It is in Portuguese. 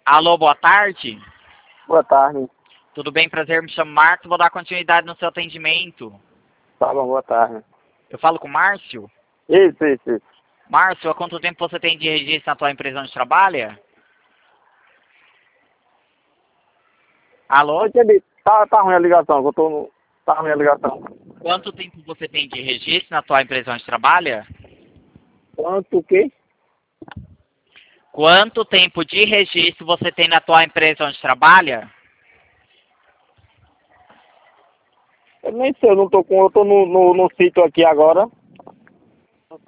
Alô, boa tarde. Boa tarde. Tudo bem? Prazer, me chamo Marcos, vou dar continuidade no seu atendimento. Tá bom, boa tarde. Eu falo com o Márcio? Isso. Márcio, há quanto tempo você tem de registro na tua empresa onde trabalha? Alô? Eu entendi. Tá ruim a ligação, eu tô no... Tá ruim a ligação. Quanto tempo você tem de registro na tua empresa onde trabalha? Quanto o quê? Quanto tempo de registro você tem na tua empresa onde trabalha? Eu nem sei, eu não tô com... Eu tô no sítio aqui agora.